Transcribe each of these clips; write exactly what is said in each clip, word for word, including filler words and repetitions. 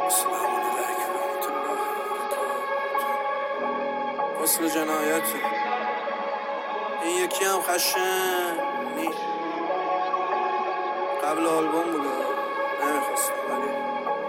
وصل جنایته این یکی هم خشنی قبل آلبوم بوده نمیخواستم ولی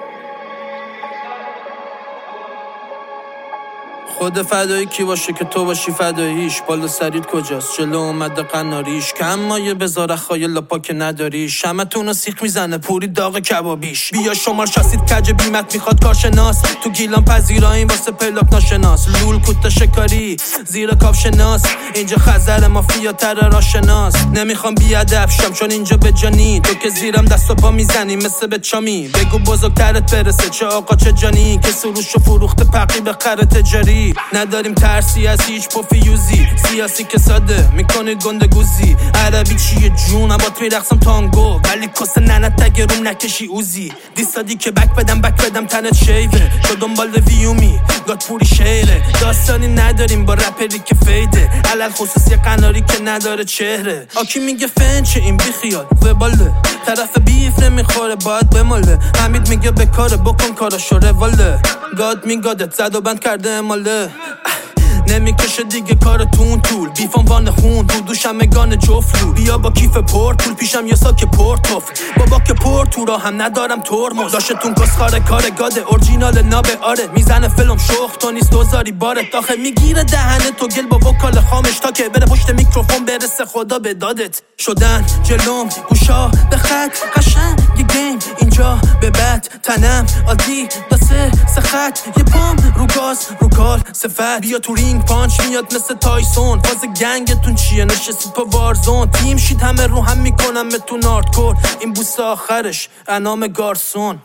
خود فدایی کی باشه که تو باشی فداییش. بالا سرید کجاست جلو اومده قناریش که اما یه بذاره خایل پا که نداری. شمتونو سیخ میزنه پوری داغ کبابیش. بیا شمار شاسید کج بیمت میخواد کارشناس. تو گیلان پذیراییم واسه پلاک ناشناس. لول کوتا شکاری زیر کاف شناس. اینجا خزر مافیا تر راشناس. نمیخوام بیادب شم چون اینجا به جانی. تو که زیرم دست و پا میزنی مثل به چامی. بگو بزرگترت برسه چه آقا چه جانی. که سروشو فروخته پقی به خر تجاری. نداریم ترسی از هیچ پوفیوزی. سیاسی که ساده میکنه گندگوزی. عربی چیه جون بات میرقصم تانگو. ولی کس ننت تگه روم نکشی اوزی. دیستادی که بک بدم بک بدم تنت شیوه. تو دنبال ویومی گات پوری شیره. داستانی نداریم با رپری که فیده. علل خصوصی قناری که نداره چهره. آکی میگه فنچه این بیخیال وباله. طرف بیف نمیخوره باید بماله. حمید میگه بکاره بکن کاراشو رواله. گاد میگادت زد و بند کرده اماله. نمیکشه دیگه کارتون طول. بیفام وان خون دو دوشم گان جفلو. بیا با کیف پر پول پیشم یه ساک پورتوف. بابا که پر تو را هم ندارم ترمز. داشتون کسخاره کار گاده اورجینال نابه آره. میزنه فیلم شخ تو نیست دوزاری باره. داخل میگیره دهنه تو گل با وکال خامش. تا که بره پشت میکروفون برسه خدا به دادت. شدن جلوم گوشا به خط قشنگ گیم. اینجا به بد تنم عادی دسته سخت. یه پام رو گاز رو کال صفت. بیا تو رینگ پانچ میاد مثل تایسون. فاز گنگتون چیه نشستید پا وارزون. تیم شید همه رو هم میکنم به تو ناردکور. این بوست آخرش انام گارسون.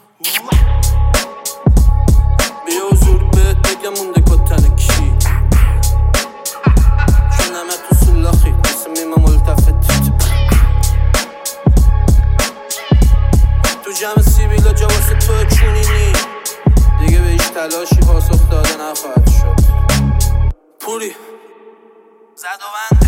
بیا حضور بهت بگم مونده کتن کی. چون همه تو سلاخی مثل میمه ملتفت. تو جمع سیبیلا جا واسه تو چونینی. دیگه به هیچ تلاشی پاسخ داده نخواهد شد. پوری زد و بند